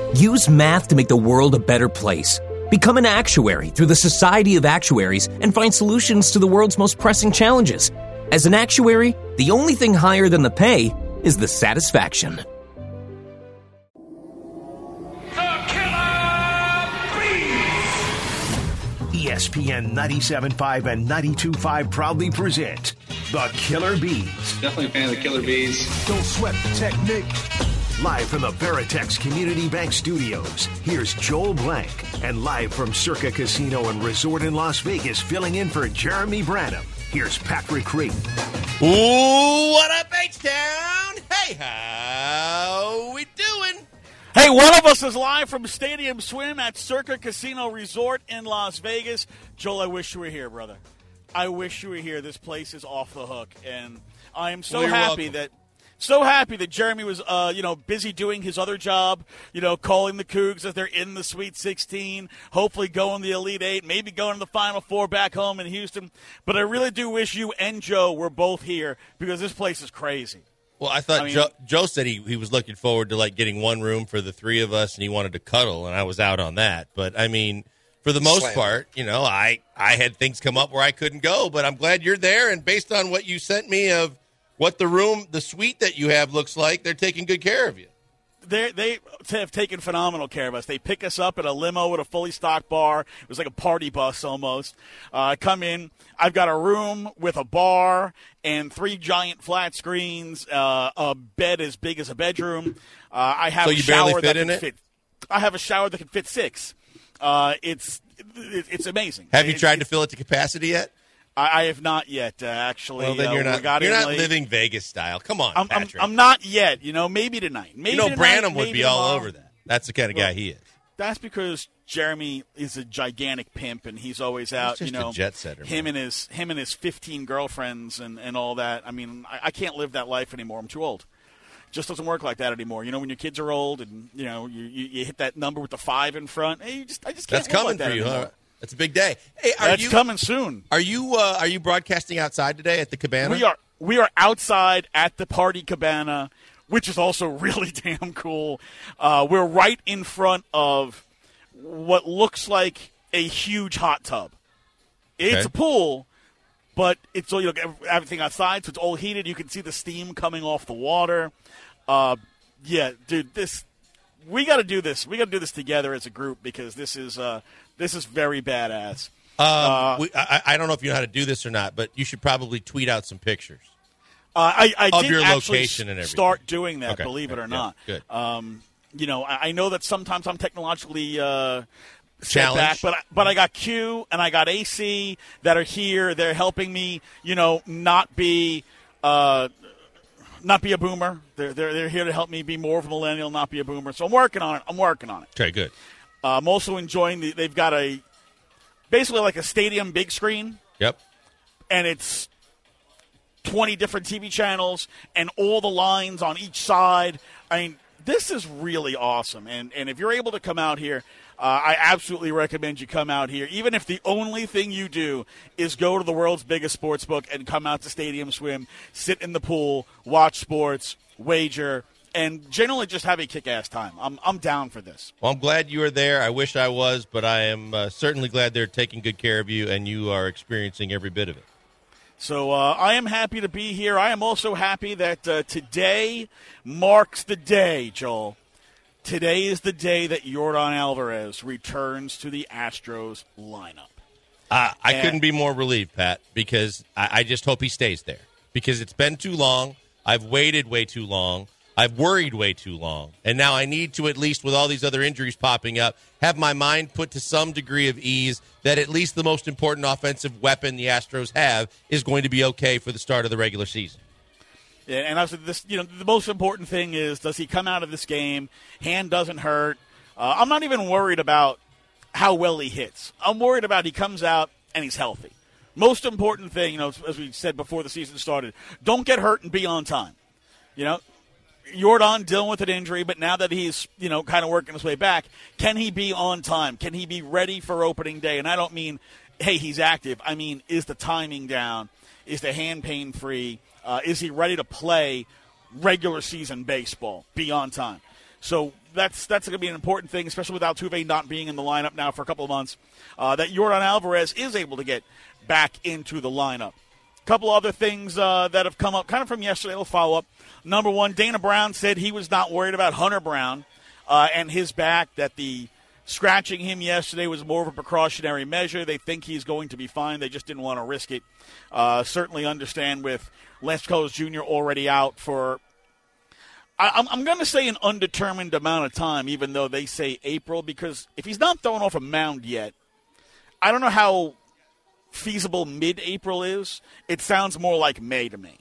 Use math to make the world a better place. Become an actuary through the Society of Actuaries and find solutions to the world's most pressing challenges. As an actuary, the only thing higher than the pay is the satisfaction. The Killer Bees! ESPN 97.5 and 92.5 proudly present The Killer Bees. Definitely a fan of the Killer Bees. Don't sweat the technique. Live from the Veritex Community Bank Studios, here's Joel Blank. And live from Circa Casino and Resort in Las Vegas, filling in for Jeremy Branham, here's Patrick Reed. Ooh, what up, H-Town? Hey, how we doing? Hey, one of us is live from Stadium Swim at Circa Casino Resort in Las Vegas. Joel, I wish you were here, brother. I wish you were here. This place is off the hook, and I am so happy that Jeremy was, busy doing his other job, calling the Cougs as they're in the Sweet 16, hopefully going the Elite Eight, maybe going to the Final Four back home in Houston. But I really do wish you and Joe were both here because this place is crazy. Well, I thought Joe said he was looking forward to, getting one room for the three of us, and he wanted to cuddle, and I was out on that. But, for the most part, I had things come up where I couldn't go, but I'm glad you're there, and based on what you sent me of what the suite that you have looks like, they're taking good care of you. They have taken phenomenal care of us. They pick us up in a limo with a fully stocked bar. It was like a party bus almost. I come in. I've got a room with a bar and 3 giant flat screens, a bed as big as a bedroom. I have so a you shower barely fit in it? I have a shower that can fit 6. It's amazing. Have you tried to fill it to capacity yet? I have not yet, actually. Well, then you're not living Vegas style. Come on, Patrick. I'm not yet. Maybe tonight. Branham would be all over that. That's the kind of guy he is. That's because Jeremy is a gigantic pimp, and he's always out. He's just a jet setter. Him and his 15 girlfriends and all that. I can't live that life anymore. I'm too old. It just doesn't work like that anymore. When your kids are old and you hit that number with the 5 in front. I just can't. That's coming like that for you, anymore. huh? That's a big day. Hey, That's coming soon. Are you broadcasting outside today at the Cabana? We are outside at the Party Cabana, which is also really damn cool. We're right in front of what looks like a huge hot tub. It's a pool, but it's all everything outside, so it's all heated. You can see the steam coming off the water. Yeah, dude, we got to do this. We got to do this together as a group because this is very badass. I don't know if you know how to do this or not, but you should probably tweet out some pictures. I of did your actually location and everything. Start doing that, okay. believe it or not. Good. I know that sometimes I'm technologically challenged, back, but I got Q and I got AC that are here. They're helping me, not be a boomer. They're here to help me be more of a millennial, not be a boomer. So I'm working on it. Okay, good. I'm also enjoying they've got basically like a stadium big screen. Yep. And it's 20 different TV channels and all the lines on each side. This is really awesome. And if you're able to come out here, I absolutely recommend you come out here. Even if the only thing you do is go to the world's biggest sports book and come out to Stadium Swim, sit in the pool, watch sports, wager, and generally just have a kick-ass time. I'm down for this. Well, I'm glad you are there. I wish I was, but I am certainly glad they're taking good care of you, and you are experiencing every bit of it. So I am happy to be here. I am also happy that today marks the day, Joel. Today is the day that Yordan Alvarez returns to the Astros lineup. I couldn't be more relieved, Pat, because I just hope he stays there. Because it's been too long. I've waited way too long. I've worried way too long. And now I need to, at least with all these other injuries popping up, have my mind put to some degree of ease that at least the most important offensive weapon the Astros have is going to be okay for the start of the regular season. Yeah, and also the most important thing is, does he come out of this game? Hand doesn't hurt. I'm not even worried about how well he hits. I'm worried about he comes out and he's healthy. Most important thing, as we said before the season started, don't get hurt and be on time. Yordan dealing with an injury, but now that he's, kind of working his way back, can he be on time? Can he be ready for opening day? And I don't mean, hey, he's active. I mean, is the timing down? Is the hand pain free? Is he ready to play regular season baseball? Be on time. So that's going to be an important thing, especially with Altuve not being in the lineup now for a couple of months, that Yordan Alvarez is able to get back into the lineup. A couple other things that have come up kind of from yesterday. We'll follow up. Number one, Dana Brown said he was not worried about Hunter Brown and his back, that the scratching him yesterday was more of a precautionary measure. They think he's going to be fine. They just didn't want to risk it. Certainly understand with Lance McCullers Jr. already out for, I'm going to say, an undetermined amount of time, even though they say April, because if he's not thrown off a mound yet, I don't know how feasible mid-April is. It sounds more like May to me.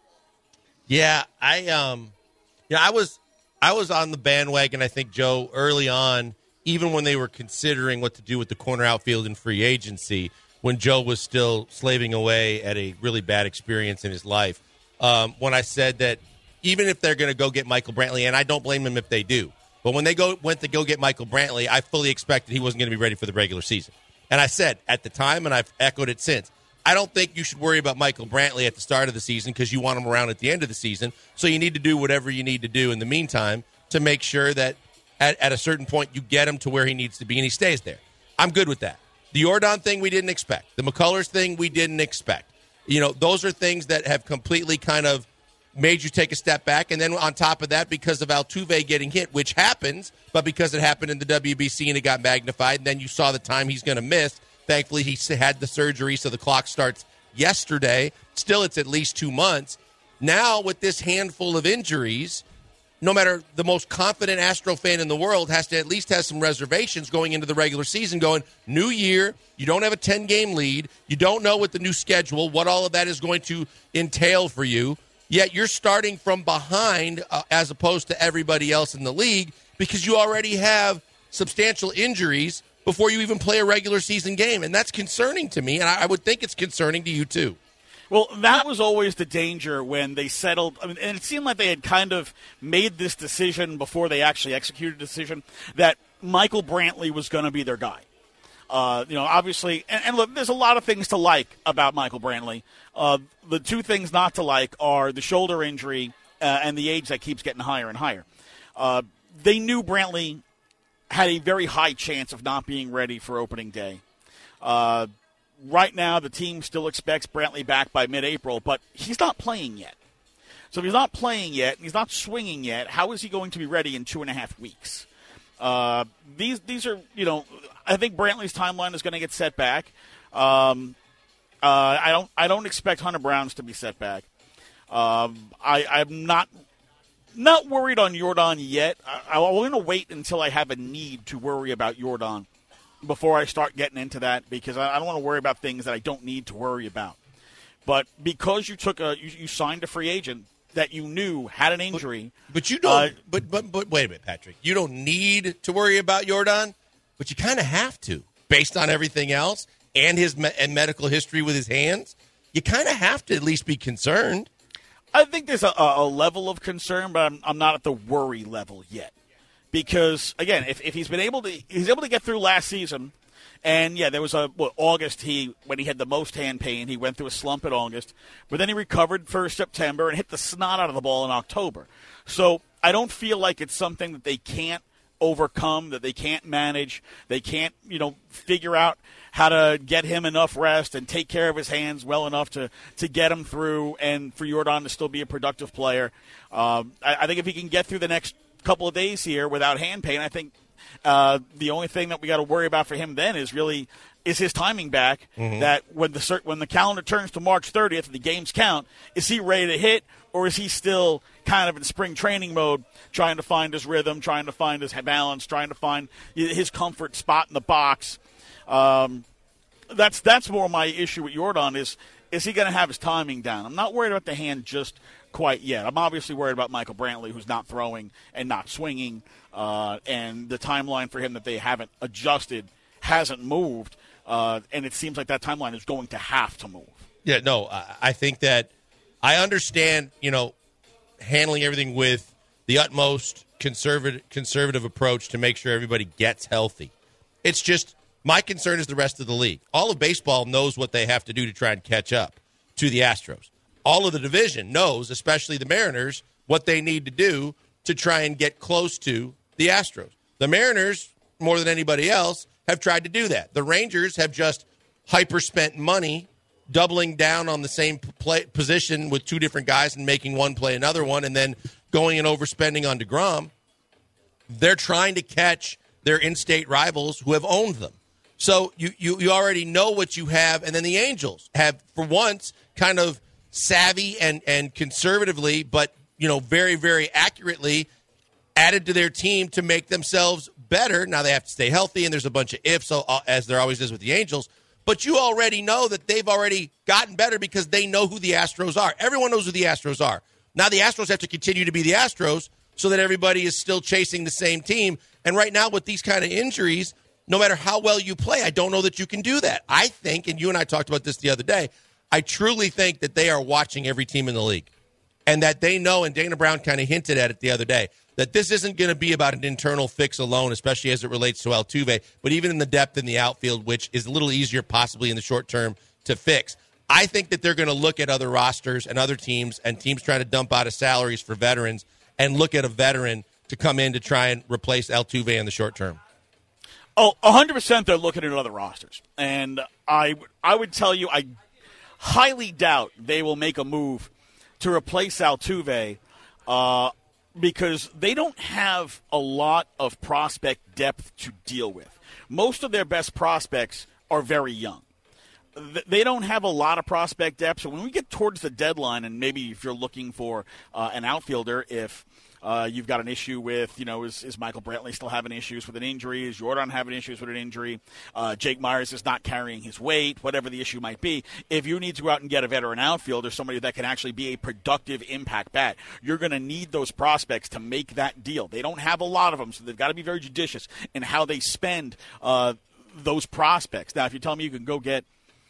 Yeah, I was on the bandwagon, I think, Joe, early on, even when they were considering what to do with the corner outfield in free agency, when Joe was still slaving away at a really bad experience in his life, when I said that even if they're going to go get Michael Brantley, and I don't blame them if they do, but when they went to go get Michael Brantley, I fully expected he wasn't going to be ready for the regular season. And I said at the time, and I've echoed it since, I don't think you should worry about Michael Brantley at the start of the season because you want him around at the end of the season, so you need to do whatever you need to do in the meantime to make sure that at a certain point you get him to where he needs to be and he stays there. I'm good with that. The Yordan thing we didn't expect. The McCullers thing we didn't expect. Those are things that have completely kind of made you take a step back. And then on top of that, because of Altuve getting hit, which happens, but because it happened in the WBC and it got magnified, and then you saw the time he's going to miss. Thankfully, he had the surgery, so the clock starts yesterday. Still, it's at least 2 months. Now, with this handful of injuries, no matter the most confident Astro fan in the world has to at least have some reservations going into the regular season, going, new year, you don't have a 10-game lead, you don't know what the new schedule, what all of that is going to entail for you, yet you're starting from behind as opposed to everybody else in the league because you already have substantial injuries before you even play a regular season game. And that's concerning to me, and I would think it's concerning to you too. Well, that was always the danger when they settled. And it seemed like they had kind of made this decision before they actually executed the decision that Michael Brantley was going to be their guy. Obviously, and look, there's a lot of things to like about Michael Brantley. The two things not to like are the shoulder injury and the age that keeps getting higher and higher. They knew Brantley had a very high chance of not being ready for opening day. Right now, the team still expects Brantley back by mid-April, but he's not playing yet. So if he's not playing yet, and he's not swinging yet, how is he going to be ready in 2.5 weeks? These are, I think Brantley's timeline is going to get set back. I don't expect Hunter Brown's to be set back. I'm not worried on Yordan yet. I'm going to wait until I have a need to worry about Yordan before I start getting into that, because I don't want to worry about things that I don't need to worry about. But because you signed a free agent that you knew had an injury, but you don't. But wait a minute, Patrick. You don't need to worry about Yordan, but you kind of have to, based on everything else and his medical history with his hands. You kind of have to at least be concerned. I think there's a level of concern, but I'm not at the worry level yet. Because, again, if he's able to get through last season, and, yeah, there was August, when he had the most hand pain, he went through a slump in August, but then he recovered for September and hit the snot out of the ball in October. So I don't feel like it's something that they can't overcome, that they can't manage, they can't, figure out how to get him enough rest and take care of his hands well enough to get him through and for Yordan to still be a productive player. I think if he can get through the next couple of days here without hand pain, I think the only thing that we got to worry about for him then is his timing back. Mm-hmm. That when the calendar turns to March 30th and the games count, is he ready to hit, or is he still kind of in spring training mode, trying to find his rhythm, trying to find his balance, trying to find his comfort spot in the box? That's more my issue with Yordan is he going to have his timing down? I'm not worried about the hand just quite yet. I'm obviously worried about Michael Brantley, who's not throwing and not swinging, and the timeline for him that they haven't adjusted hasn't moved, and it seems like that timeline is going to have to move. Yeah, no, I think that I understand, handling everything with the utmost conservative approach to make sure everybody gets healthy. It's just my concern is the rest of the league. All of baseball knows what they have to do to try and catch up to the Astros. All of the division knows, especially the Mariners, what they need to do to try and get close to the Astros. The Mariners, more than anybody else, have tried to do that. The Rangers have just hyper-spent money doubling down on the same position with two different guys and making one play another one and then going and overspending on DeGrom. They're trying to catch their in-state rivals who have owned them. So you already know what you have. And then the Angels have, for once, kind of savvy and conservatively, but very, very accurately added to their team to make themselves better. Now they have to stay healthy, and there's a bunch of ifs, as there always is with the Angels. But you already know that they've already gotten better because they know who the Astros are. Everyone knows who the Astros are. Now the Astros have to continue to be the Astros so that everybody is still chasing the same team. And right now with these kind of injuries, no matter how well you play, I don't know that you can do that. I think, and you and I talked about this the other day, I truly think that they are watching every team in the league. And that they know, and Dana Brown kind of hinted at it the other day, that this isn't going to be about an internal fix alone, especially as it relates to Altuve, but even in the depth in the outfield, which is a little easier possibly in the short term to fix. I think that they're going to look at other rosters and other teams and teams trying to dump out of salaries for veterans and look at a veteran to come in to try and replace Altuve in the short term. Oh, 100% they're looking at other rosters. And I would tell you, I highly doubt they will make a move to replace Altuve because they don't have a lot of prospect depth to deal with. Most of their best prospects are very young. They don't have a lot of prospect depth. So when we get towards the deadline, and maybe if you're looking for an outfielder, if you've got an issue with, is Michael Brantley still having issues with an injury? Is Jordan having issues with an injury? Jake Myers is not carrying his weight, whatever the issue might be. If you need to go out and get a veteran outfielder, somebody that can actually be a productive impact bat, you're going to need those prospects to make that deal. They don't have a lot of them, so they've got to be very judicious in how they spend those prospects. Now, if you tell me you can go get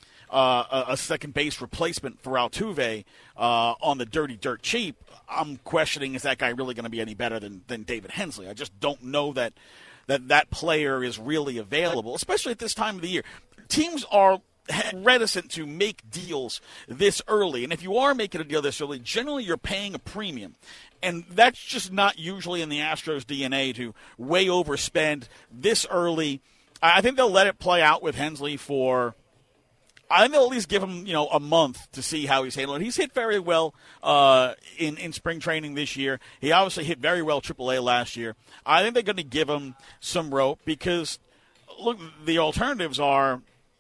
a second base replacement for Altuve on the dirty dirt cheap, I'm questioning, is that guy really going to be any better than David Hensley? I just don't know that player is really available, especially at this time of the year. Teams are reticent to make deals this early, and if you are making a deal this early, generally you're paying a premium. And that's just not usually in the Astros' DNA to way overspend this early. I think they'll let it play out with Hensley I think they'll at least give him, a month to see how he's handling it. He's hit very well in spring training this year. He obviously hit very well AAA last year. I think they're going to give him some rope because, look, the alternatives are,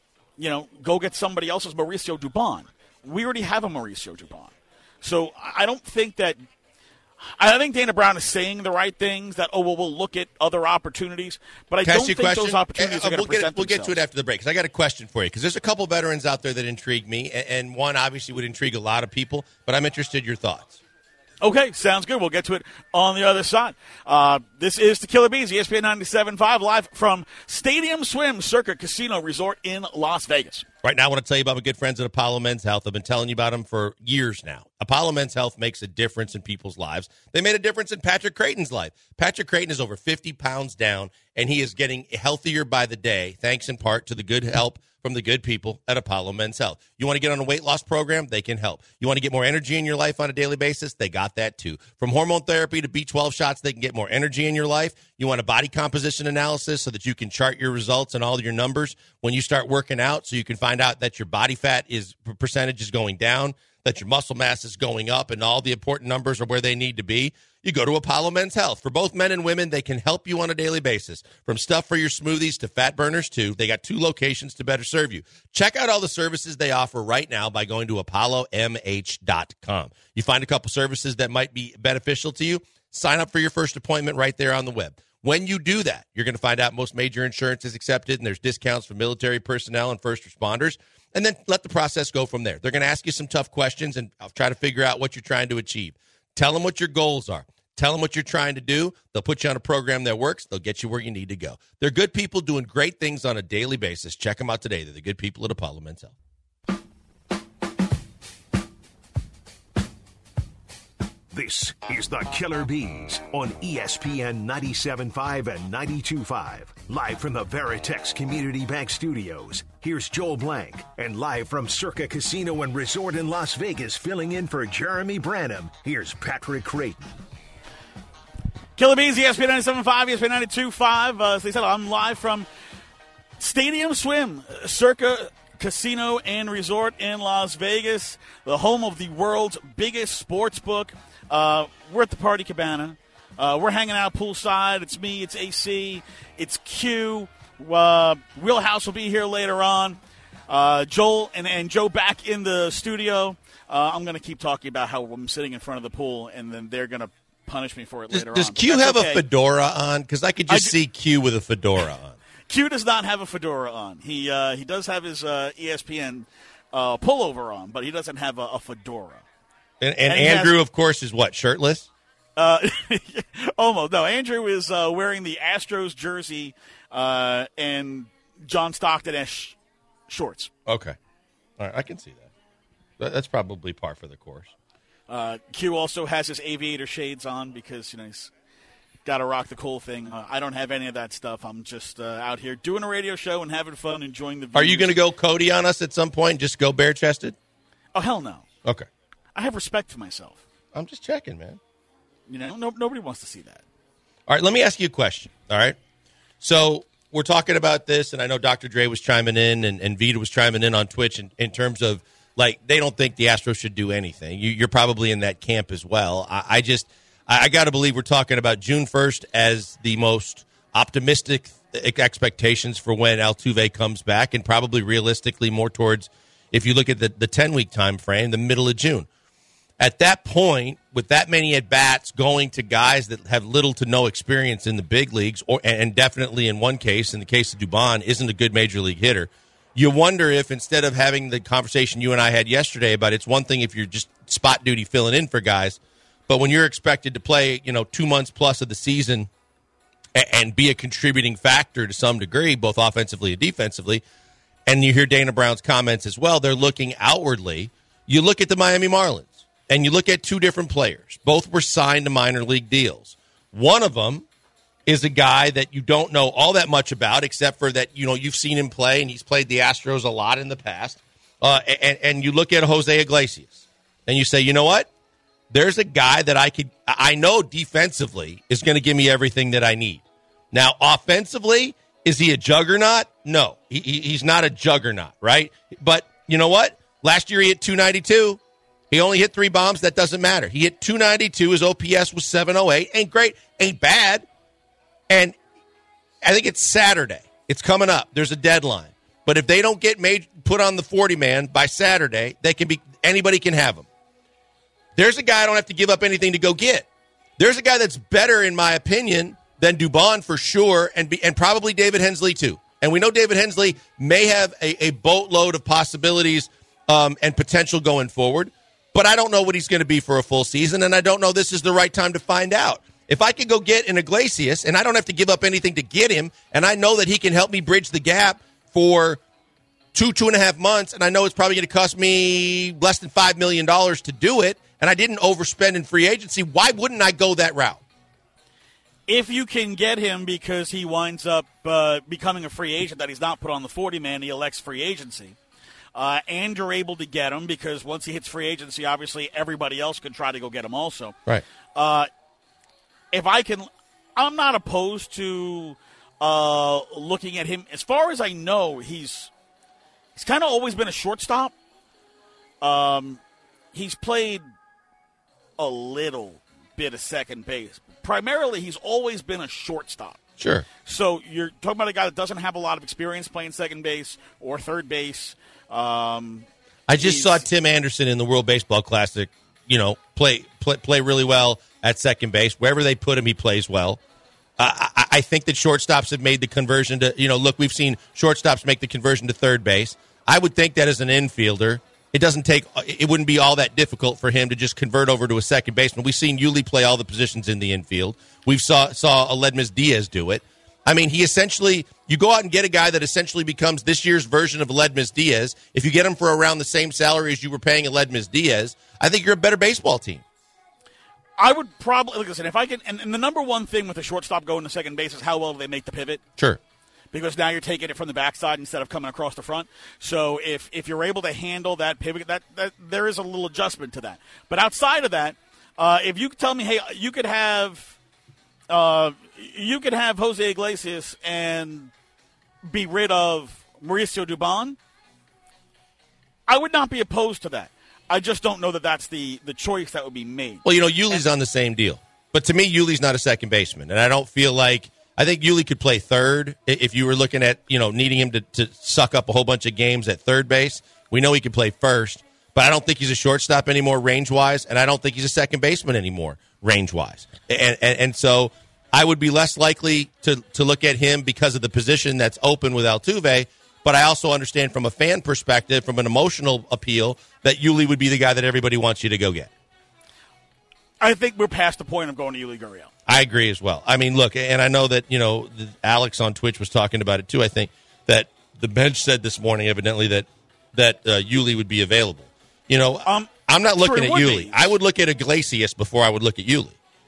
go get somebody else's Mauricio Dubon. We already have a Mauricio Dubon. So I don't think that – I think Dana Brown is saying the right things, that, we'll look at other opportunities. But I don't think those opportunities are going to present themselves. We'll get to it after the break, because I got a question for you. Because there's a couple veterans out there that intrigue me, and one obviously would intrigue a lot of people, but I'm interested in your thoughts. Okay, sounds good. We'll get to it on the other side. This is the Killer Bees, ESPN 97.5, live from Stadium Swim Circuit Casino Resort in Las Vegas. Right now, I want to tell you about my good friends at Apollo Men's Health. I've been telling you about them for years now. Apollo Men's Health makes a difference in people's lives. They made a difference in Patrick Creighton's life. Patrick Creighton is over 50 pounds down, and he is getting healthier by the day, thanks in part to the good help from the good people at Apollo Men's Health. You want to get on a weight loss program? They can help. You want to get more energy in your life on a daily basis? They got that too. From hormone therapy to B12 shots, they can get more energy in your life. You want a body composition analysis so that you can chart your results and all your numbers when you start working out, so you can find out that your body fat percentage is going down, that your muscle mass is going up, and all the important numbers are where they need to be. You go to Apollo Men's Health. For both men and women, they can help you on a daily basis. From stuff for your smoothies to fat burners too. They got 2 locations to better serve you. Check out all the services they offer right now by going to ApolloMH.com. You find a couple services that might be beneficial to you, sign up for your first appointment right there on the web. When you do that, you're going to find out most major insurance is accepted, and there's discounts for military personnel and first responders. And then let the process go from there. They're going to ask you some tough questions, and I'll try to figure out what you're trying to achieve. Tell them what your goals are. Tell them what you're trying to do. They'll put you on a program that works. They'll get you where you need to go. They're good people doing great things on a daily basis. Check them out today. They're the good people at Apollo Men's Health. This is the Killer Bees on ESPN 97.5 and 92.5. Live from the Veritex Community Bank Studios, here's Joel Blank. And live from Circa Casino and Resort in Las Vegas, filling in for Jeremy Branham, here's Patrick Creighton. Killer Bees, ESPN 97.5, ESPN 92.5. As they said, I'm live from Stadium Swim, Circa Casino and Resort in Las Vegas, the home of the world's biggest sports book. We're at the Party Cabana. We're hanging out poolside. It's me, it's AC, it's Q. Wheelhouse will be here later on. Joel and Joe back in the studio. I'm going to keep talking about how I'm sitting in front of the pool, and then they're going to punish me for it later on. Does Q have a fedora on? Because I could just see Q with a fedora on. Q does not have a fedora on. He does have his ESPN pullover on, but he doesn't have a fedora. And Andrew, of course, is what, shirtless? Almost. No, Andrew is wearing the Astros jersey and John Stockton-esque shorts. Okay. All right, I can see that. That's probably par for the course. Q also has his aviator shades on because, he's got to rock the cool thing. I don't have any of that stuff. I'm just out here doing a radio show and having fun, enjoying the views. Are you going to go Cody on us at some point and just go bare-chested? Oh, hell no. Okay. I have respect for myself. I'm just checking, man. Nobody wants to see that. All right, let me ask you a question, all right? So we're talking about this, and I know Dr. Dre was chiming in and Vita was chiming in on Twitch in terms of, they don't think the Astros should do anything. You're probably in that camp as well. I got to believe we're talking about June 1st as the most optimistic expectations for when Altuve comes back, and probably realistically more towards, if you look at the 10-week time frame, the middle of June. At that point, with that many at-bats going to guys that have little to no experience in the big leagues, and definitely in one case, in the case of Dubon, isn't a good major league hitter, you wonder if instead of having the conversation you and I had yesterday about it's one thing if you're just spot duty filling in for guys, but when you're expected to play, 2 months plus of the season and be a contributing factor to some degree, both offensively and defensively, and you hear Dana Brown's comments as well, they're looking outwardly. You look at the Miami Marlins, and you look at two different players. Both were signed to minor league deals. One of them is a guy that you don't know all that much about, except for that, you've seen him play, and he's played the Astros a lot in the past. And you look at Jose Iglesias, and you say, you know what? There's a guy that I know defensively is going to give me everything that I need. Now, offensively, is he a juggernaut? No, he's not a juggernaut, right? But you know what? Last year he hit 292. He only hit 3 bombs. That doesn't matter. He hit 292. His OPS was 708. Ain't great. Ain't bad. And I think it's Saturday. It's coming up. There's a deadline. But if they don't get put on the 40-man by Saturday, anybody can have him. There's a guy I don't have to give up anything to go get. There's a guy that's better, in my opinion, than Dubon for sure, and probably David Hensley too. And we know David Hensley may have a boatload of possibilities and potential going forward, but I don't know what he's going to be for a full season, and I don't know this is the right time to find out. If I could go get an Iglesias, and I don't have to give up anything to get him, and I know that he can help me bridge the gap for 2.5 months, and I know it's probably going to cost me less than $5 million to do it, and I didn't overspend in free agency, why wouldn't I go that route? If you can get him because he winds up becoming a free agent, that he's not put on the 40-man, he elects free agency, and you're able to get him because once he hits free agency, obviously everybody else can try to go get him also. Right. If I can, I'm not opposed to looking at him. As far as I know, he's kind of always been a shortstop. He's played a little bit of second base. Primarily, he's always been a shortstop. Sure. So you're talking about a guy that doesn't have a lot of experience playing second base or third base. I just saw Tim Anderson in the World Baseball Classic, play really well at second base. Wherever they put him, he plays well. I think that shortstops have made the conversion to, look, we've seen shortstops make the conversion to third base. I would think that as an infielder, it wouldn't be all that difficult for him to just convert over to a second baseman. We've seen Yuli play all the positions in the infield. We've saw Aledmys Diaz do it. I mean, you go out and get a guy that essentially becomes this year's version of Aledmys Diaz. If you get him for around the same salary as you were paying Aledmys Diaz, I think you're a better baseball team. I would probably, like I said, if I can, and the number one thing with a shortstop going to second base is how well they make the pivot. Sure. Because now you're taking it from the backside instead of coming across the front. So if you're able to handle that pivot, that there is a little adjustment to that. But outside of that, if you could tell me, hey, you could have you could have Jose Iglesias and be rid of Mauricio Dubon. I would not be opposed to that. I just don't know that that's the choice that would be made. Well, Yuli's on the same deal. But to me, Yuli's not a second baseman. And I don't feel like – I think Yuli could play third if you were looking at, needing him to suck up a whole bunch of games at third base. We know he could play first. But I don't think he's a shortstop anymore range-wise, and I don't think he's a second baseman anymore range-wise. And so I would be less likely to look at him because of the position that's open with Altuve. But I also understand from a fan perspective, from an emotional appeal, that Yuli would be the guy that everybody wants you to go get. I think we're past the point of going to Yuli Gurriel. I agree as well. I mean, look, and I know that, Alex on Twitch was talking about it too. I think that the bench said this morning, evidently, that Yuli would be available. I'm not looking at Yuli. I would look at Iglesias before I would look at Yuli.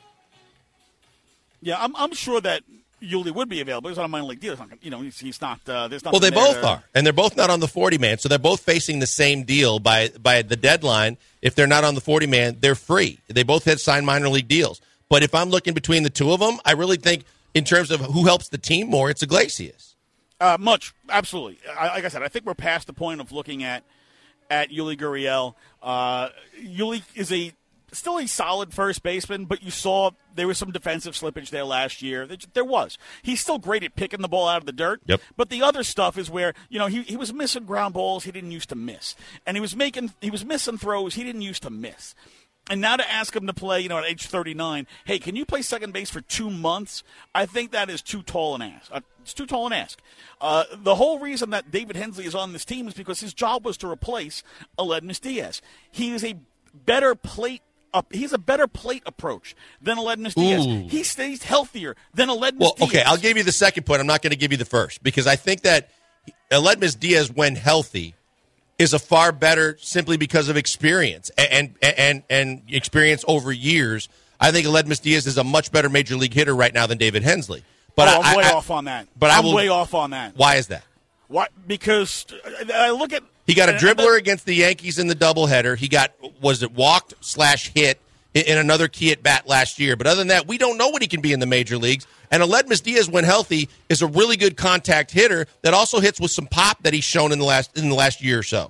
Yeah, I'm sure that Yuli would be available. He's on a minor league deal. He's not. There's nothing. Well, they both are, and they're both not on the 40-man, so they're both facing the same deal by the deadline. If they're not on the 40-man, they're free. They both had signed minor league deals. But if I'm looking between the two of them, I really think in terms of who helps the team more, it's Iglesias. Absolutely. Like I said, I think we're past the point of looking at Yuli Gurriel. Yuli is still a solid first baseman, but you saw there was some defensive slippage there last year. There was. He's still great at picking the ball out of the dirt. Yep. But the other stuff is where, he was missing ground balls he didn't used to miss. And he was missing throws he didn't used to miss. And now to ask him to play, at age 39, hey, can you play second base for 2 months? I think that is too tall an ask. It's too tall an ask. The whole reason that David Hensley is on this team is because his job was to replace Aledmys Diaz. He is a better plate approach than Aledmys Diaz. He stays healthier than Aledmys Diaz. Okay, I'll give you the second point. I'm not going to give you the first because I think that Aledmys Diaz, when healthy, is a far better simply because of experience and experience over years. I think Aledmys Diaz is a much better major league hitter right now than David Hensley. But I'm way off on that. But I'm way off on that. Why is that? Why? Because I look at he got a dribbler against the Yankees in the doubleheader. He got walked/hit in another key at bat last year. But other than that, we don't know what he can be in the major leagues. And Aledmys Diaz, when healthy, is a really good contact hitter that also hits with some pop that he's shown in the last year or so.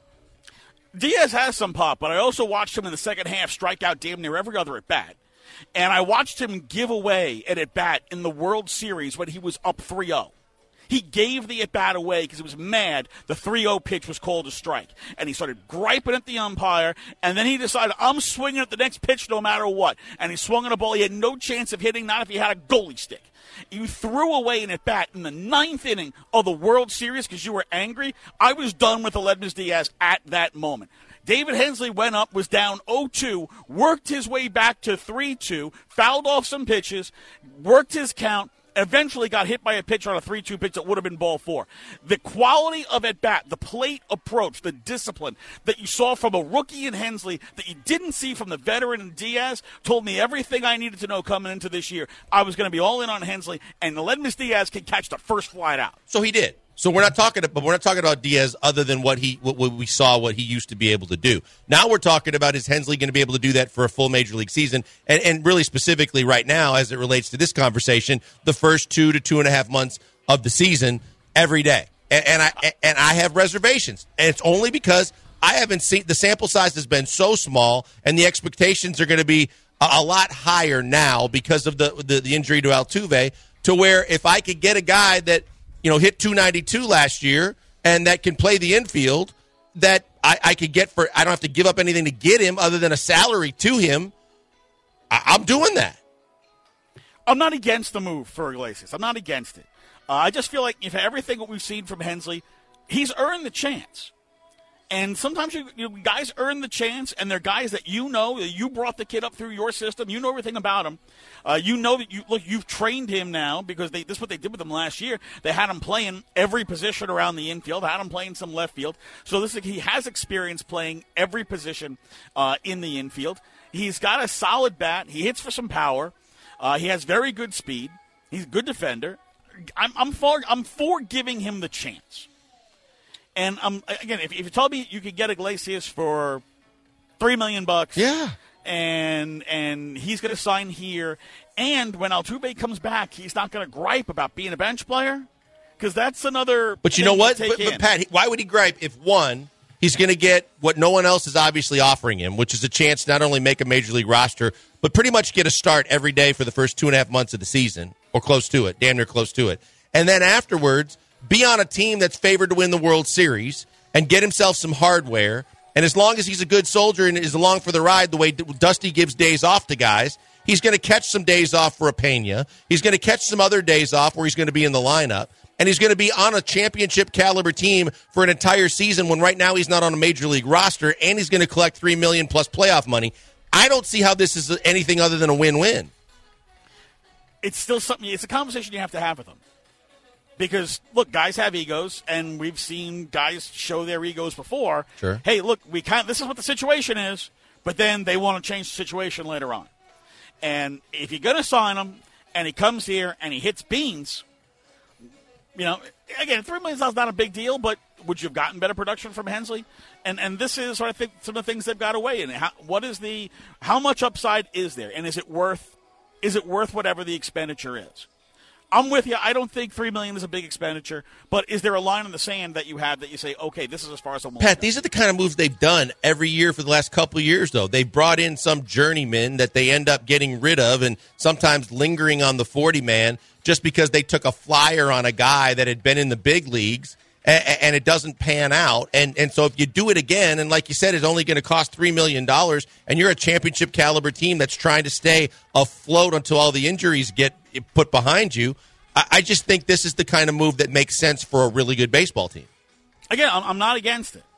Diaz has some pop, but I also watched him in the second half strike out damn near every other at bat. And I watched him give away an at bat in the World Series when he was up 3-0. He gave the at bat away because he was mad the 3-0 pitch was called a strike. And he started griping at the umpire, and then he decided, I'm swinging at the next pitch no matter what. And he swung at a ball he had no chance of hitting, not if he had a goalie stick. You threw away an at bat in the 9th inning of the World Series because you were angry. I was done with Aledmys Diaz at that moment. David Hensley went up, was down 0-2, worked his way back to 3-2, fouled off some pitches, worked his count, eventually got hit by a pitch on a 3-2 pitch that would have been ball 4. The quality of at-bat, the plate approach, the discipline that you saw from a rookie in Hensley that you didn't see from the veteran in Diaz told me everything I needed to know coming into this year. I was going to be all in on Hensley, and Aledmys Diaz can catch the first flight out. So he did. So we're not talking about Diaz other than what we saw what he used to be able to do. Now we're talking about is Hensley going to be able to do that for a full major league season, and really specifically right now as it relates to this conversation, the first 2 to 2.5 months of the season every day. And I have reservations, and it's only because I haven't seen the sample size has been so small, and the expectations are going to be a lot higher now because of the injury to Altuve. To where if I could get a guy that hit 292 last year, and that can play the infield, that I could get I don't have to give up anything to get him other than a salary to him. I'm doing that. I'm not against the move for Iglesias. I'm not against it. I just feel like if everything that we've seen from Hensley, he's earned the chance. And sometimes you guys earn the chance, and they're guys that you brought the kid up through your system. You know everything about him. You know that you've trained him now because this is what they did with him last year. They had him playing every position around the infield. Had him playing some left field. So he has experience playing every position in the infield. He's got a solid bat. He hits for some power. He has very good speed. He's a good defender. I'm for giving him the chance. And again, if you told me you could get Iglesias for $3 million, yeah, and he's going to sign here. And when Altuve comes back, he's not going to gripe about being a bench player because that's another. But you know what? But Pat, why would he gripe if, one, he's going to get what no one else is obviously offering him, which is a chance to not only make a major league roster, but pretty much get a start every day for the first 2.5 months of the season, or close to it, damn near close to it. And then afterwards, be on a team that's favored to win the World Series and get himself some hardware. And as long as he's a good soldier and is along for the ride the way Dusty gives days off to guys, he's going to catch some days off for a Pena. He's going to catch some other days off where he's going to be in the lineup. And he's going to be on a championship caliber team for an entire season when right now he's not on a major league roster, and he's going to collect $3 million plus playoff money. I don't see how this is anything other than a win-win. It's still something. It's a conversation you have to have with them. Because, look, guys have egos, and we've seen guys show their egos before. Sure. Hey, look, this is what the situation is, but then they want to change the situation later on. And if you're going to sign him, and he comes here and he hits beans, again, $3 million is not a big deal, but would you have gotten better production from Hensley? And this is, I think, some of the things they've got away. And how much upside is there? And is it worth whatever the expenditure is? I'm with you. I don't think $3 million is a big expenditure, but is there a line in the sand that you have that you say, okay, this is as far as I'm willing to Pat, go? these are the kind of moves they've done every year for the last couple of years, though. They've brought in some journeyman that they end up getting rid of and sometimes lingering on the 40-man just because they took a flyer on a guy that had been in the big leagues and it doesn't pan out. And so if you do it again, and like you said, it's only going to cost $3 million, and you're a championship caliber team that's trying to stay afloat until all the injuries get put behind you, I just think this is the kind of move that makes sense for a really good baseball team. Again, I'm not against it.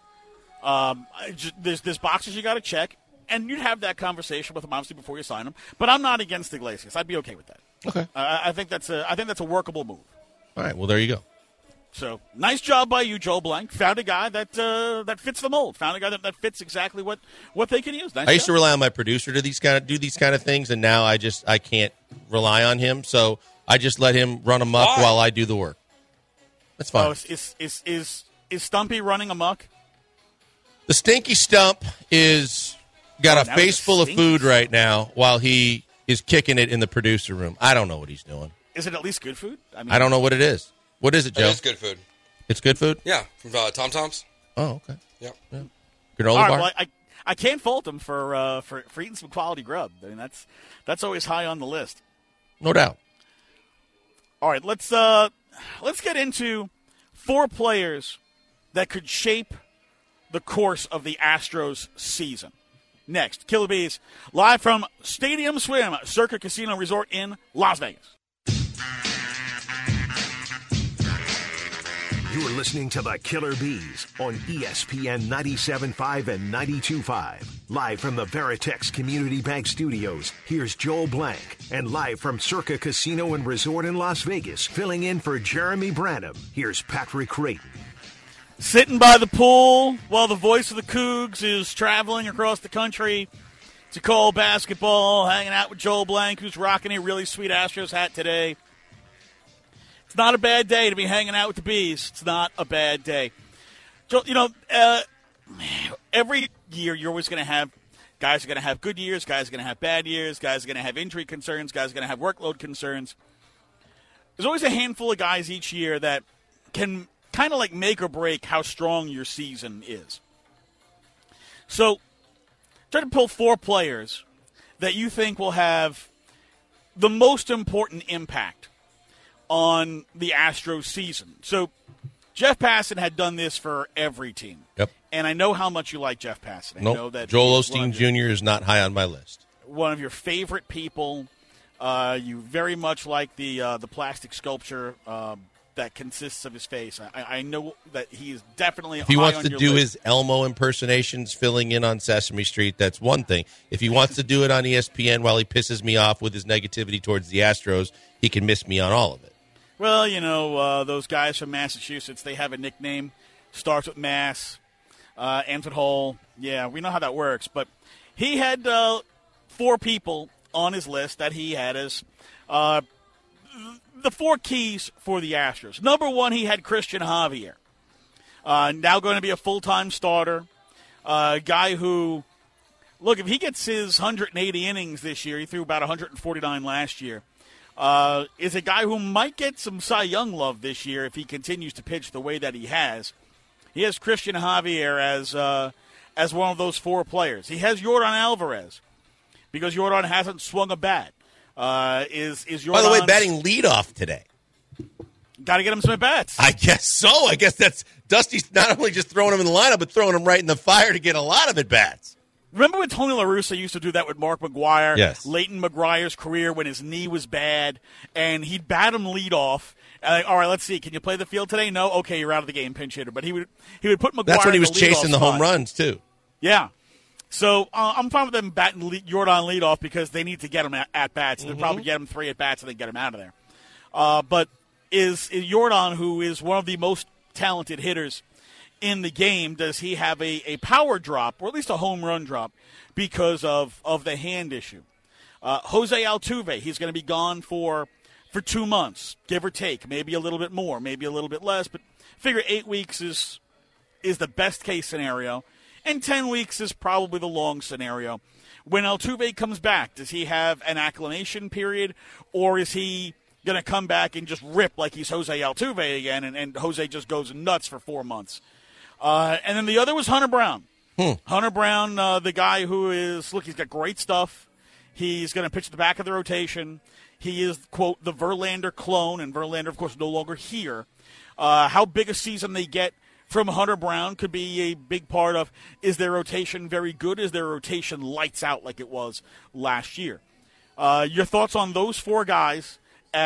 There's boxes you got to check, and you'd have that conversation with them obviously before you sign them. But I'm not against Iglesias. I'd be okay with that. Okay. I think that's a workable move. All right. Well, there you go. So nice job by you, Joel Blank. Found a guy that fits the mold. Found a guy that fits exactly what they can use. Nice I used job. to rely on my producer to do these kind of things, and now I can't rely on him. So I just let him run amok while I do the work. That's fine. Oh, is Stumpy running amok? The stinky stump is got a face full of food right now while he is kicking it in the producer room. I don't know what he's doing. Is it at least good food? I don't know what it is. What is it, Joe? It's good food. It's good food? Yeah, from Tom Tom's. Oh, okay. Yeah. Granola bar? Well, I can't fault him for eating some quality grub. I mean, that's always high on the list. No doubt. All right, let's get into 4 players that could shape the course of the Astros season. Next, Killer Bees, live from Stadium Swim, Circa Casino Resort in Las Vegas. You're listening to the Killer Bees on ESPN 97.5 and 92.5. Live from the Veritex Community Bank Studios, here's Joel Blank. And live from Circa Casino and Resort in Las Vegas, filling in for Jeremy Branham, here's Patrick Creighton. Sitting by the pool while the voice of the Cougs is traveling across the country to call basketball, hanging out with Joel Blank, who's rocking a really sweet Astros hat today. It's not a bad day to be hanging out with the Bees. It's not a bad day. Joel, every year you're always going to have guys are going to have good years, guys are going to have bad years, guys are going to have injury concerns, guys are going to have workload concerns. There's always a handful of guys each year that can kind of like make or break how strong your season is. So try to pull 4 players that you think will have the most important impact on the Astros season. So Jeff Passan had done this for every team. Yep. And I know how much you like Jeff Passan. I know that Joel Osteen Jr. is not high on my list. One of your favorite people. You very much like the plastic sculpture that consists of his face. I know that he is definitely if he high wants on to your do list. his Elmo impersonations filling in on Sesame Street, that's one thing. If he wants to do it on ESPN while he pisses me off with his negativity towards the Astros, he can miss me on all of it. Well, those guys from Massachusetts, they have a nickname. Starts with Mass, ends with Hole. Yeah, we know how that works. But he had 4 people on his list that he had as the 4 keys for the Astros. Number 1, he had Christian Javier. Now going to be a full-time starter. A guy who Look, if he gets his 180 innings this year, he threw about 149 last year, is a guy who might get some Cy Young love this year if he continues to pitch the way that he has. He has Christian Javier as one of those 4 players. He has Yordan Alvarez because Yordan hasn't swung a bat. Is Yordan, by the way, batting leadoff today? Got to get him some at-bats. I guess so. I guess that's Dusty's not only just throwing him in the lineup, but throwing him right in the fire to get a lot of at-bats. Remember when Tony La Russa used to do that with Mark McGwire? Yes. Leighton McGuire's career when his knee was bad, and he'd bat him leadoff. All right, let's see. Can you play the field today? No? Okay, you're out of the game, pinch hitter. But he would put McGwire. That's when he was chasing the spot. home runs, too. Yeah. So I'm fine with them batting Yordan leadoff because they need to get him at-bats. They'll probably get him 3 at-bats and then get him out of there. But is Yordan, who is one of the most talented hitters in the game, does he have a power drop, or at least a home run drop, because of the hand issue? Jose Altuve, he's going to be gone for 2 months, give or take, maybe a little bit more, maybe a little bit less, but figure 8 weeks is the best case scenario, and 10 weeks is probably the long scenario. When Altuve comes back, does he have an acclimation period, or is he going to come back and just rip like he's Jose Altuve again, and Jose just goes nuts for 4 months? And then the other was Hunter Brown. Hunter Brown, the guy who is, look, he's got great stuff. He's going to pitch at the back of the rotation. He is, quote, the Verlander clone, and Verlander, of course, no longer here. How big a season they get from Hunter Brown could be a big part of, is their rotation very good? Is their rotation lights out like it was last year? Your thoughts on those 4 guys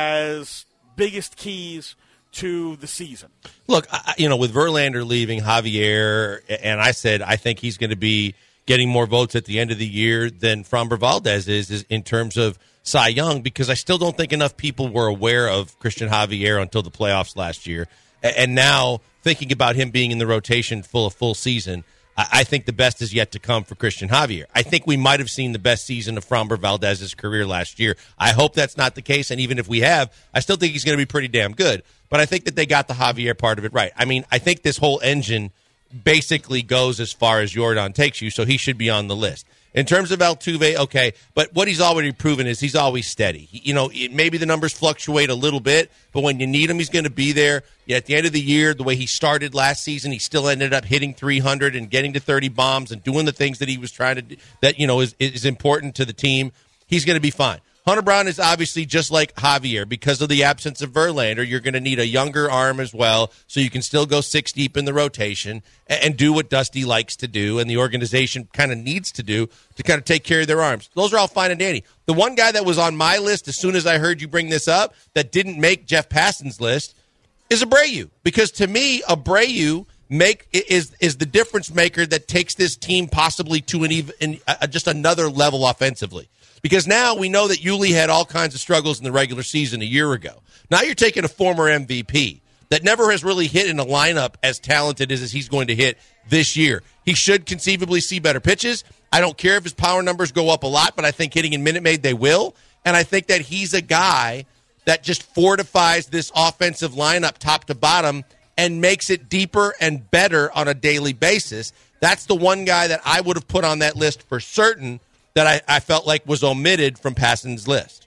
as biggest keys to the season? Look, with Verlander leaving, Javier, and I said I think he's going to be getting more votes at the end of the year than Framber Valdez is in terms of Cy Young, because I still don't think enough people were aware of Christian Javier until the playoffs last year. And now thinking about him being in the rotation full season, I think the best is yet to come for Christian Javier. I think we might have seen the best season of Framber Valdez's career last year. I hope that's not the case, and even if we have, I still think he's going to be pretty damn good. But I think that they got the Javier part of it right. I mean, I think this whole engine basically goes as far as Yordan takes you, so he should be on the list. In terms of Altuve, okay, but what he's already proven is he's always steady. Maybe the numbers fluctuate a little bit, but when you need him, he's going to be there. Yeah, at the end of the year, the way he started last season, he still ended up hitting 300 and getting to 30 bombs and doing the things that he was trying to do that, is important to the team. He's going to be fine. Hunter Brown is obviously just like Javier. Because of the absence of Verlander, you're going to need a younger arm as well, so you can still go 6 deep in the rotation and do what Dusty likes to do and the organization kind of needs to do to kind of take care of their arms. Those are all fine and dandy. The one guy that was on my list as soon as I heard you bring this up that didn't make Jeff Passan's list is Abreu. Because to me, Abreu is the difference maker that takes this team possibly to just another level offensively. Because now we know that Yuli had all kinds of struggles in the regular season a year ago. Now you're taking a former MVP that never has really hit in a lineup as talented as he's going to hit this year. He should conceivably see better pitches. I don't care if his power numbers go up a lot, but I think hitting in Minute Maid they will. And I think that he's a guy that just fortifies this offensive lineup top to bottom and makes it deeper and better on a daily basis. That's the one guy that I would have put on that list for certain that I felt like was omitted from Passan's list.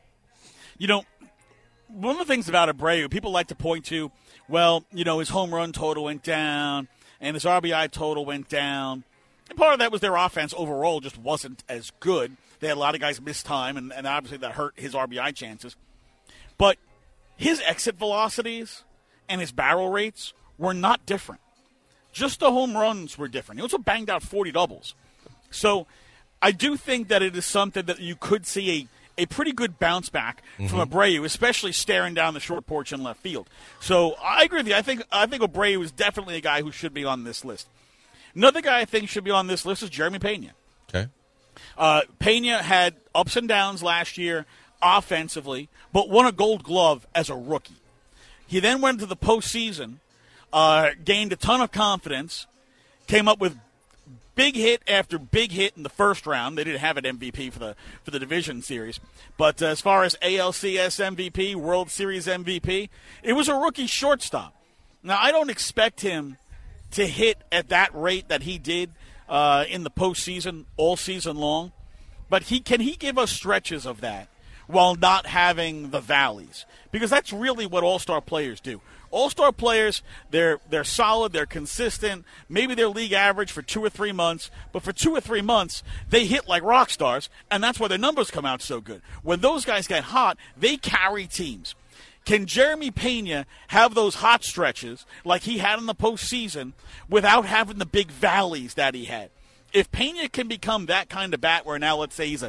One of the things about Abreu, people like to point to, his home run total went down and his RBI total went down. And part of that was their offense overall just wasn't as good. They had a lot of guys miss time, and obviously that hurt his RBI chances. But his exit velocities and his barrel rates were not different. Just the home runs were different. He also banged out 40 doubles. So I do think that it is something that you could see a pretty good bounce back from Abreu, especially staring down the short porch in left field. So I agree with you. I think Abreu is definitely a guy who should be on this list. Another guy I think should be on this list is Jeremy Pena. Okay. Pena had ups and downs last year offensively, but won a Gold Glove as a rookie. He then went into the postseason, gained a ton of confidence, came up with big hit after big hit in the first round. They didn't have an MVP for the division series. But as far as ALCS MVP, World Series MVP, it was a rookie shortstop. Now, I don't expect him to hit at that rate that he did in the postseason all season long, but can he give us stretches of that while not having the valleys? Because that's really what all-star players do. All-star players, they're solid, they're consistent. Maybe they're league average for 2 or 3 months, but for 2 or 3 months, they hit like rock stars, and that's why their numbers come out so good. When those guys get hot, they carry teams. Can Jeremy Pena have those hot stretches like he had in the postseason without having the big valleys that he had? If Pena can become that kind of bat where now let's say he's a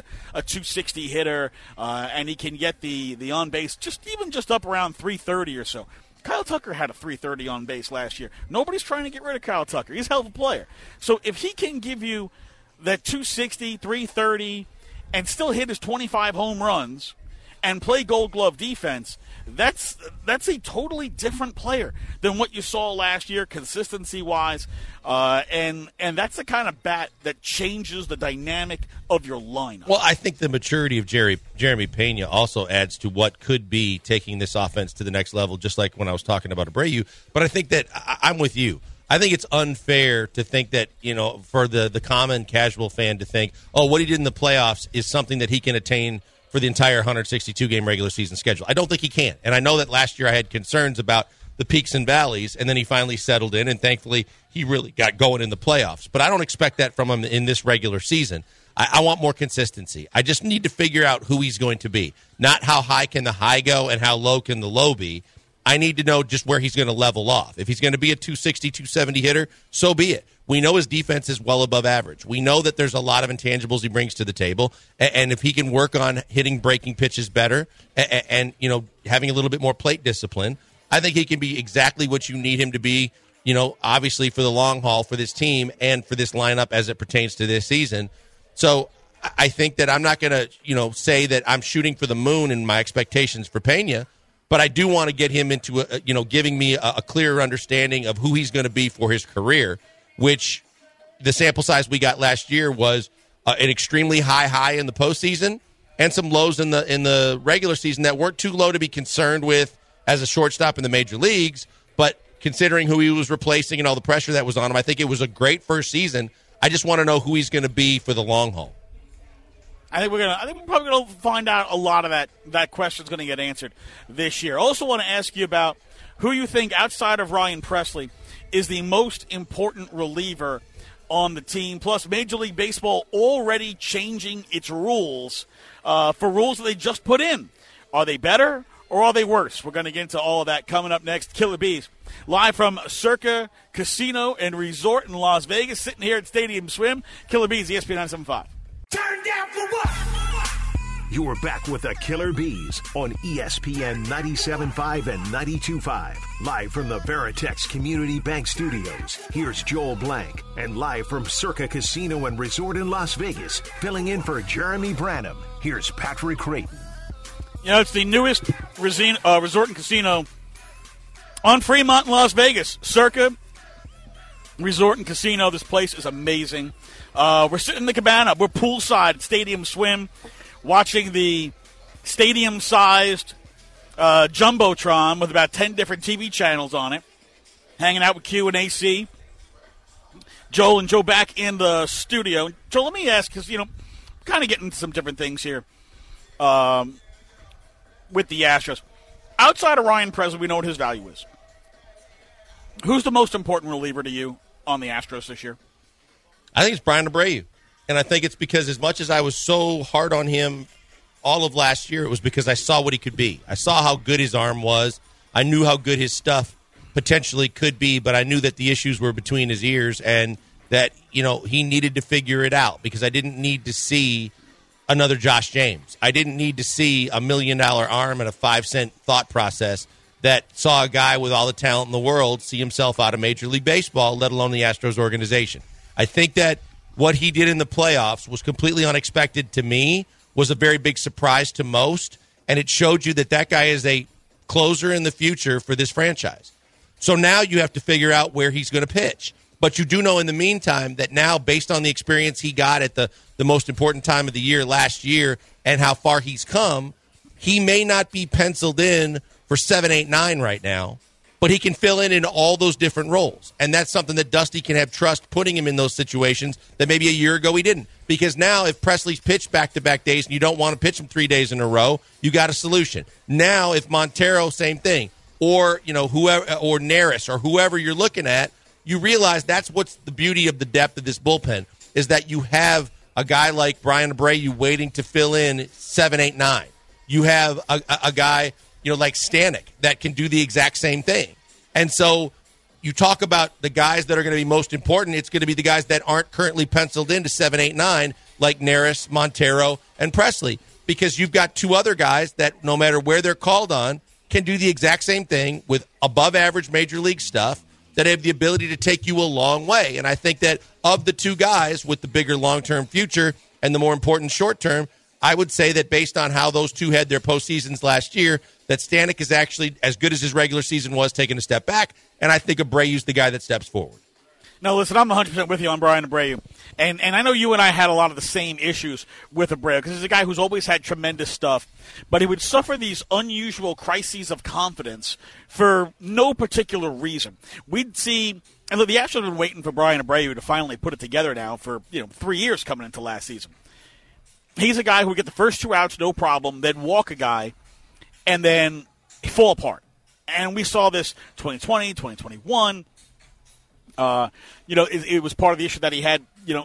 260 hitter and he can get the on-base just up around 330 or so. Kyle Tucker had a 330 on base last year. Nobody's trying to get rid of Kyle Tucker. He's a hell of a player. So if he can give you that 260, 330, and still hit his 25 home runs and play Gold Glove defense, that's a totally different player than what you saw last year, consistency-wise, and that's the kind of bat that changes the dynamic of your lineup. Well, I think the maturity of Jeremy Pena also adds to what could be taking this offense to the next level, just like when I was talking about Abreu. But I think that I'm with you. I think it's unfair to think that, for the common casual fan to think, what he did in the playoffs is something that he can attain for the entire 162-game regular season schedule. I don't think he can. And I know that last year I had concerns about the peaks and valleys, and then he finally settled in, and thankfully he really got going in the playoffs. But I don't expect that from him in this regular season. I want more consistency. I just need to figure out who he's going to be, not how high can the high go and how low can the low be. I need to know just where he's going to level off. If he's going to be a 260, 270 hitter, so be it. We know his defense is well above average. We know that there's a lot of intangibles he brings to the table, and if he can work on hitting breaking pitches better and having a little bit more plate discipline, I think he can be exactly what you need him to be, obviously for the long haul for this team and for this lineup as it pertains to this season. So I think that I'm not going to, say that I'm shooting for the moon in my expectations for Pena, but I do want to get him into, giving me a clearer understanding of who he's going to be for his career, which the sample size we got last year was an extremely high in the postseason and some lows in the regular season that weren't too low to be concerned with as a shortstop in the major leagues. But considering who he was replacing and all the pressure that was on him, I think it was a great first season. I just want to know who he's going to be for the long haul. I think we're probably going to find out a lot of that question's going to get answered this year. Also want to ask you about who you think outside of Ryan Pressly is the most important reliever on the team. Plus, Major League Baseball already changing its rules for rules that they just put in. Are they better or are they worse? We're going to get into all of that coming up next. Killer Bees, live from Circa Casino and Resort in Las Vegas, sitting here at Stadium Swim. Killer Bees, ESPN 975. Turn down for what? You're back with the Killer Bees on ESPN 97.5 and 92.5. Live from the Veritex Community Bank Studios, here's Joel Blank. And live from Circa Casino and Resort in Las Vegas, filling in for Jeremy Branham, here's Patrick Creighton. It's the newest resort and casino on Fremont in Las Vegas. Circa Resort and Casino. This place is amazing. We're sitting in the cabana. We're poolside at Stadium Swim, watching the stadium-sized Jumbotron with about 10 different TV channels on it, hanging out with Q and AC. Joel and Joe back in the studio. Joe, let me ask, because, kind of getting into some different things here with the Astros. Outside of Ryan Pressly, we know what his value is. Who's the most important reliever to you on the Astros this year? I think it's Brian Abreu. And I think it's because as much as I was so hard on him all of last year, it was because I saw what he could be. I saw how good his arm was. I knew how good his stuff potentially could be, but I knew that the issues were between his ears and that, he needed to figure it out because I didn't need to see another Josh James. I didn't need to see $1 million arm and a 5-cent thought process that saw a guy with all the talent in the world see himself out of Major League Baseball, let alone the Astros organization. I think that what he did in the playoffs was completely unexpected to me, was a very big surprise to most, and it showed you that guy is a closer in the future for this franchise. So now you have to figure out where he's going to pitch. But you do know in the meantime that now, based on the experience he got at the most important time of the year last year and how far he's come, he may not be penciled in for 7, 8, 9 right now, but he can fill in all those different roles. And that's something that Dusty can have trust putting him in those situations that maybe a year ago he didn't. Because now if Presley's pitched back-to-back days and you don't want to pitch him 3 days in a row, you got a solution. Now if Montero, same thing, or whoever, or Neris or whoever you're looking at, you realize that's what's the beauty of the depth of this bullpen, is that you have a guy like Brian Abreu waiting to fill in 7, 8, 9. You have a guy like Stanek that can do the exact same thing. And so you talk about the guys that are going to be most important. It's going to be the guys that aren't currently penciled into 7, 8, 9, like Neris, Montero, and Presley, because you've got two other guys that no matter where they're called on can do the exact same thing with above-average major league stuff that have the ability to take you a long way. And I think that of the two guys with the bigger long-term future and the more important short-term, I would say that based on how those two had their postseasons last year, that Stanek is actually, as good as his regular season was, taking a step back, and I think Abreu's the guy that steps forward. No, listen, I'm 100% with you on Brian Abreu. And I know you and I had a lot of the same issues with Abreu, because he's a guy who's always had tremendous stuff, but he would suffer these unusual crises of confidence for no particular reason. We'd see, and look, the Astros have been waiting for Brian Abreu to finally put it together now for 3 years coming into last season. He's a guy who would get the first 2 outs, no problem, then walk a guy, and then fall apart. And we saw this 2020, 2021. It was part of the issue that he had,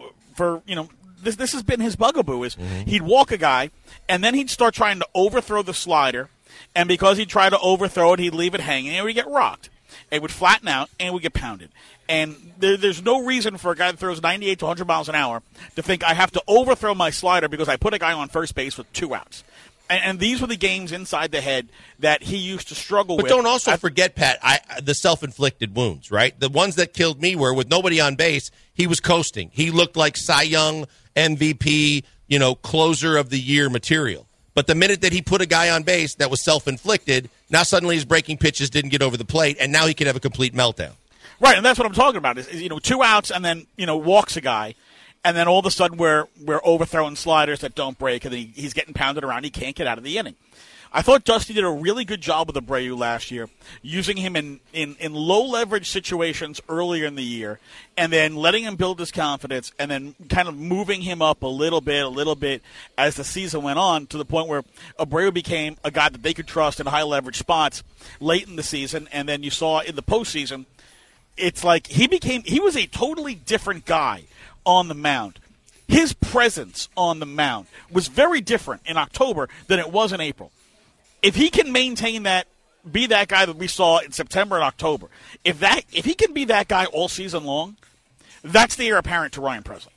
this has been his bugaboo is he'd walk a guy, and then he'd start trying to overthrow the slider, and because he'd try to overthrow it, he'd leave it hanging, and he'd get rocked. It would flatten out, and it would get pounded. And there's no reason for a guy that throws 98 to 100 miles an hour to think I have to overthrow my slider because I put a guy on first base with 2 outs. And these were the games inside the head that he used to struggle with. But don't also forget, Pat, the self-inflicted wounds, right? The ones that killed me were with nobody on base, he was coasting. He looked like Cy Young, MVP, closer of the year material. But the minute that he put a guy on base that was self-inflicted, now suddenly his breaking pitches didn't get over the plate, and now he could have a complete meltdown. Right, and that's what I'm talking about is 2 outs and then, walks a guy. And then all of a sudden we're overthrowing sliders that don't break, and then he's getting pounded around. He can't get out of the inning. I thought Dusty did a really good job with Abreu last year, using him in low-leverage situations earlier in the year, and then letting him build his confidence, and then kind of moving him up a little bit as the season went on, to the point where Abreu became a guy that they could trust in high-leverage spots late in the season. And then you saw in the postseason, it's like he was a totally different guy on the mound. His presence on the mound was very different in October than it was in April. If he can maintain that, be that guy that we saw in September and October, if he can be that guy all season long, that's the heir apparent to Ryan Presley.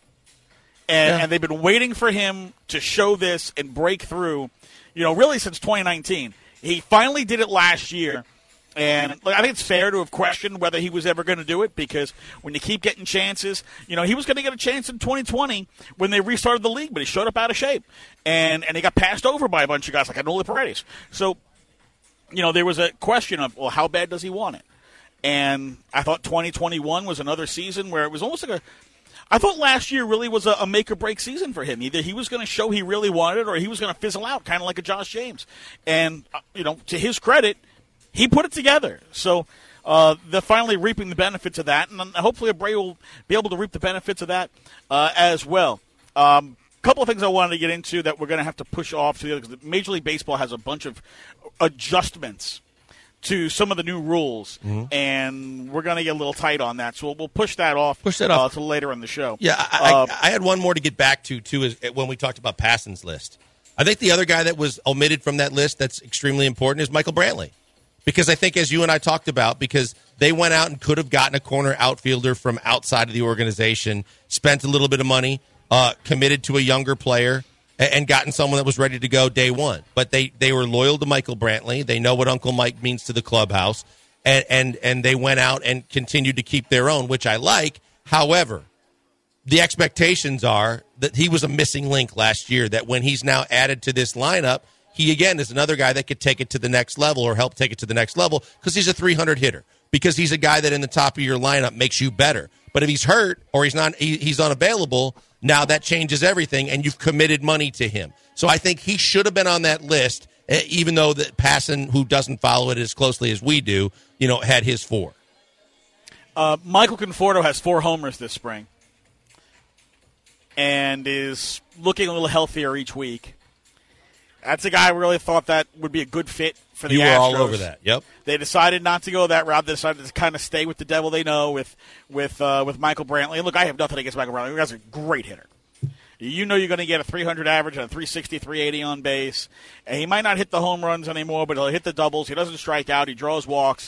And they've been waiting for him to show this and break through, really since 2019. He finally did it last year. And I think it's fair to have questioned whether he was ever going to do it, because when you keep getting chances, he was going to get a chance in 2020 when they restarted the league, but he showed up out of shape. And he got passed over by a bunch of guys like Anuel Paredes. So, there was a question of, well, how bad does he want it? And I thought 2021 was another season where it was almost like I thought last year really was a make-or-break season for him. Either he was going to show he really wanted it, or he was going to fizzle out, kind of like a Josh James. And, to his credit, he put it together. So they're finally reaping the benefits of that, and hopefully Abreu will be able to reap the benefits of that as well. Couple of things I wanted to get into that we're going to have to push off to the other, because Major League Baseball has a bunch of adjustments to some of the new rules, and we're going to get a little tight on that. So we'll push that off to later in the show. Yeah, I had one more to get back to, too, is when we talked about Passan's list. I think the other guy that was omitted from that list that's extremely important is Michael Brantley. Because I think, as you and I talked about, because they went out and could have gotten a corner outfielder from outside of the organization, spent a little bit of money, committed to a younger player, and gotten someone that was ready to go day one. But they were loyal to Michael Brantley. They know what Uncle Mike means to the clubhouse, and they went out and continued to keep their own, which I like. However, the expectations are that he was a missing link last year, that when he's now added to this lineup, he, again, is another guy that could take it to the next level or help take it to the next level, because he's a 300 hitter, because he's a guy that in the top of your lineup makes you better. But if he's hurt or he's unavailable, now that changes everything, and you've committed money to him. So I think he should have been on that list even though that Passan, who doesn't follow it as closely as we do, had his 4. Michael Conforto has 4 homers this spring and is looking a little healthier each week. That's a guy I really thought that would be a good fit for the Astros. You were all over that, yep. They decided not to go that route. They decided to kind of stay with the devil they know with Michael Brantley. And look, I have nothing against Michael Brantley. You guys are a great hitter. You know you're going to get a 300 average and a 360, 380 on base. And he might not hit the home runs anymore, but he'll hit the doubles. He doesn't strike out. He draws walks.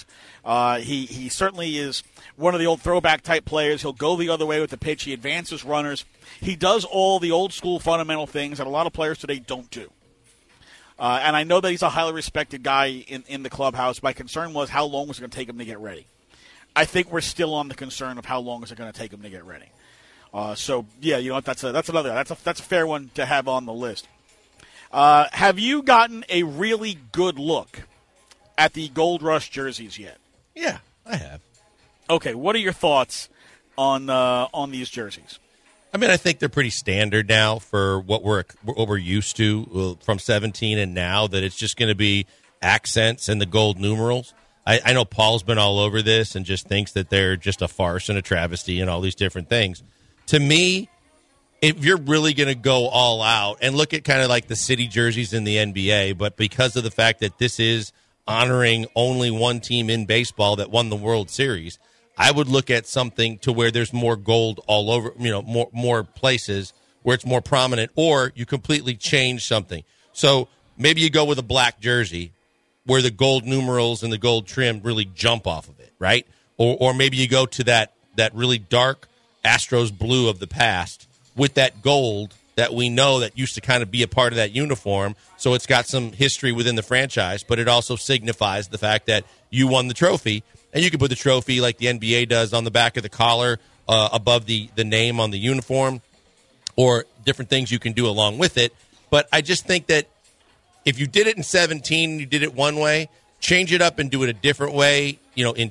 He certainly is one of the old throwback-type players. He'll go the other way with the pitch. He advances runners. He does all the old-school fundamental things that a lot of players today don't do. And I know that he's a highly respected guy in the clubhouse. My concern was how long was it going to take him to get ready. I think we're still on the concern of how long is it going to take him to get ready. So yeah, you know what? That's a fair one to have on the list. Have you gotten a really good look at the Gold Rush jerseys yet? Yeah, I have. Okay, what are your thoughts on these jerseys? I mean, I think they're pretty standard now for what we're used to from 17 and now, that it's just going to be accents and the gold numerals. I know Paul's been all over this and just thinks that they're just a farce and a travesty and all these different things. To me, if you're really going to go all out and look at kind of like the city jerseys in the NBA, but because of the fact that this is honoring only one team in baseball that won the World Series, I would look at something to where there's more gold all over, more places where it's more prominent, or you completely change something. So maybe you go with a black jersey where the gold numerals and the gold trim really jump off of it, right? Or maybe you go to that really dark Astros blue of the past with that gold that we know that used to kind of be a part of that uniform. So it's got some history within the franchise, but it also signifies the fact that you won the trophy. And you can put the trophy like the NBA does on the back of the collar above the name on the uniform, or different things you can do along with it. But I just think that if you did it in 17, you did it one way, change it up and do it a different way, in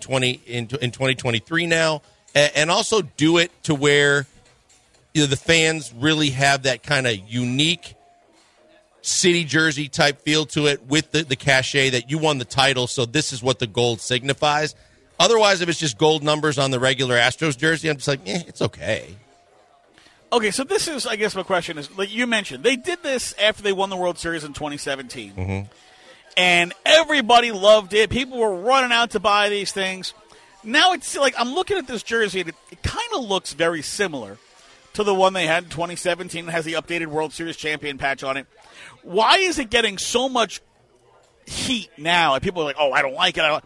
2023 now. And also do it to where the fans really have that kind of unique city jersey type feel to it with the cachet that you won the title, so this is what the gold signifies. Otherwise, if it's just gold numbers on the regular Astros jersey, I'm just like, it's okay. Okay, so this is, I guess my question is, like you mentioned, they did this after they won the World Series in 2017. Mm-hmm. And everybody loved it. People were running out to buy these things. Now it's like I'm looking at this jersey, and it kind of looks very similar to the one they had in 2017. It has the updated World Series champion patch on it. Why is it getting so much heat now? And people are like, I don't like it.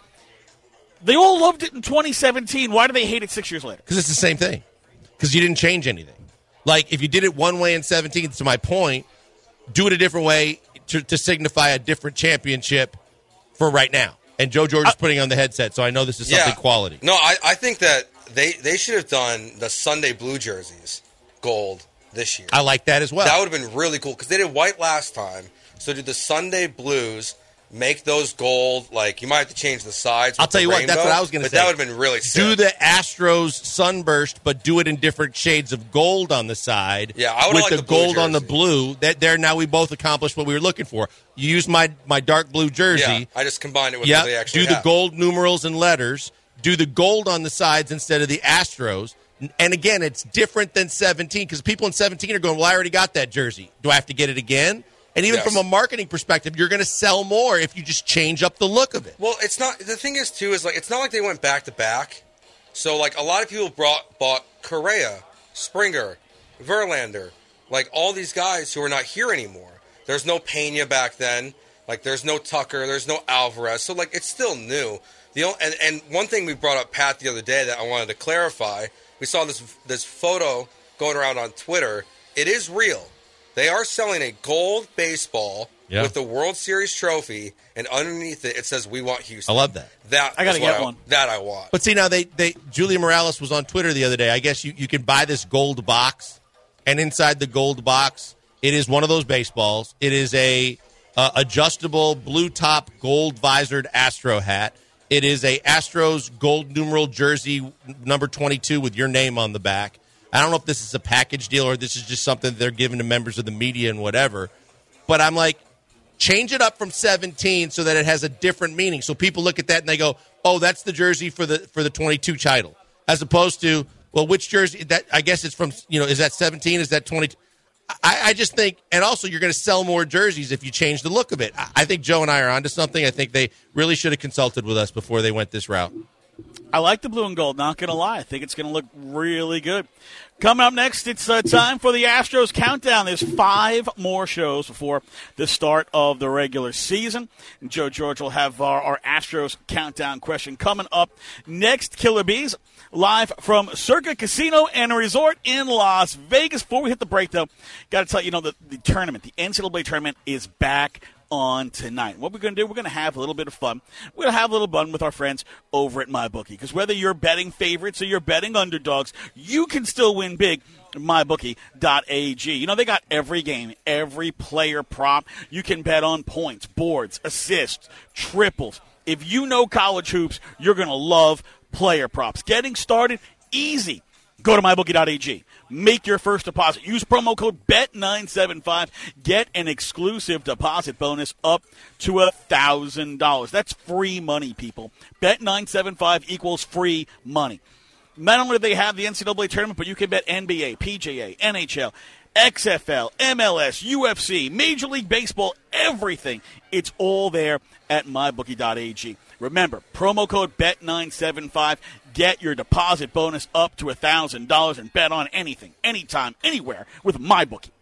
They all loved it in 2017. Why do they hate it 6 years later? Because it's the same thing. Because you didn't change anything. Like, if you did it one way in 17, to my point, do it a different way to signify a different championship for right now. And Joe George is putting on the headset, so I know this is something quality. No, I think that they should have done the Sunday blue jerseys gold this year. I like that as well. That would have been really cool, because they did white last time. So do the Sunday blues, make those gold. Like, you might have to change the sides. I'll tell you what, that's what I was going to say. But that would have been really sick. Do the Astros sunburst, but do it in different shades of gold on the side. Yeah, I would with like the gold on the blue. Now we both accomplished what we were looking for. You used my dark blue jersey. Yeah, I just combined it with what they actually do the gold numerals and letters. Do the gold on the sides instead of the Astros. And again, it's different than 17, because people in 17 are going, well, I already got that jersey. Do I have to get it again? And even from a marketing perspective, you're going to sell more if you just change up the look of it. Well, it's not. The thing is, too, is like it's not like they went back to back. So, like, a lot of people bought Correa, Springer, Verlander, like all these guys who are not here anymore. There's no Pena back then. Like, there's no Tucker. There's no Alvarez. So, like, it's still new. And one thing we brought up, Pat, the other day that I wanted to clarify, we saw this photo going around on Twitter. It is real. They are selling a gold baseball with the World Series trophy, and underneath it says, "We want Houston." I love that. I got to get one. That I want. But see, now Julia Morales was on Twitter the other day. I guess you can buy this gold box, and inside the gold box, it is one of those baseballs. It is a adjustable blue top gold visored Astro hat. It is a Astros gold numeral jersey number 22 with your name on the back. I don't know if this is a package deal or this is just something they're giving to members of the media and whatever. But I'm like, Change it up from 17 so that it has a different meaning. So people look at that and they go, "Oh, that's the jersey for the 22 title," as opposed to, "Well, which jersey? That I guess it's from. Is that 17? Is that 22?" I just think, and also you're going to sell more jerseys if you change the look of it. I think Joe and I are onto something. I think they really should have consulted with us before they went this route. I like the blue and gold, not going to lie. I think it's going to look really good. Coming up next, it's time for the Astros Countdown. There's 5 more shows before the start of the regular season. And Joe George will have our Astros Countdown question coming up next. Killer Bees, live from Circa Casino and Resort in Las Vegas. Before we hit the break, though, got to tell you, the tournament, the NCAA tournament is back on tonight. What we're going to do, we're going to have a little bit of fun. We're going to have a little fun with our friends over at MyBookie, because whether you're betting favorites or you're betting underdogs, you can still win big at MyBookie.ag. They got every game, every player prop. You can bet on points, boards, assists, triples. If you know college hoops, you're going to love player props. Getting started, easy. Go to MyBookie.ag. Make your first deposit. Use promo code BET975. Get an exclusive deposit bonus up to $1,000. That's free money, people. BET975 equals free money. Not only do they have the NCAA tournament, but you can bet NBA, PGA, NHL, XFL, MLS, UFC, Major League Baseball, everything. It's all there at MyBookie.ag. Remember, promo code BET975. Get your deposit bonus up to $1,000 and bet on anything, anytime, anywhere with MyBookie.